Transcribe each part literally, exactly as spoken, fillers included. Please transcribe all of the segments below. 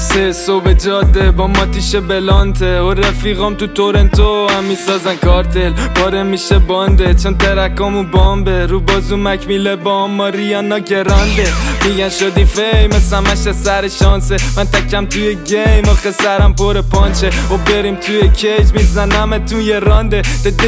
سه صبح جاده با ماتیش بلانته و رفیقام تو تورنتو هم میسازن کارتل. پاره میشه بانده چون ترکامو بامبه، رو بازو مکمیله با ماریانا گرانده. میگن شدی فیمس همش سر شانسه، من تکم توی گیم آخه سرم پر پانچه و بریم توی کیج میزنم توی رانده.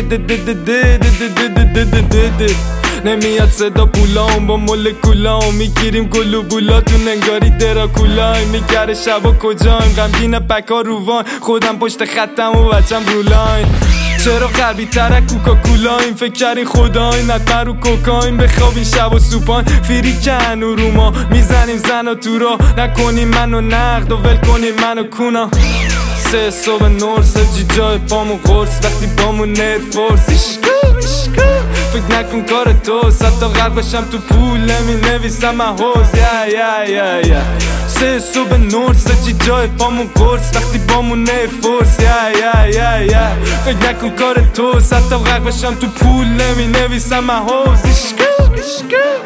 نمیاد صدا پولام با مولکولام، میگیریم گلو بولاتون انگاری دراکولایم. میگره شبا کجایم غمگین پکا روان، خودم پشت خطم و بچم رولاین. چرا غربی ترک کوکاکولایم، فکر کردین خداین حتما رو کوکاین. بخوابین شب و سوپان فیری کن و رو ما میزنیم زن و تو را، نکنیم منو نقد و ول کنیم منو کونا. سه صبح نورس جی جای پامو قرص، وقتی پامو نرفورس ایشکو ایشکو فکر نکن کار توست، حتی غرق باشم تو پول نمی نویسم من حوز. یا یا یا یا سه صبح نورس جی جای پامو قرص، وقتی پامو نرفورس. یا یا یا یا فکر نکن کار توست، حتی غرق باشم تو پول نمی نویسم من حوز. ایشکو ایشکو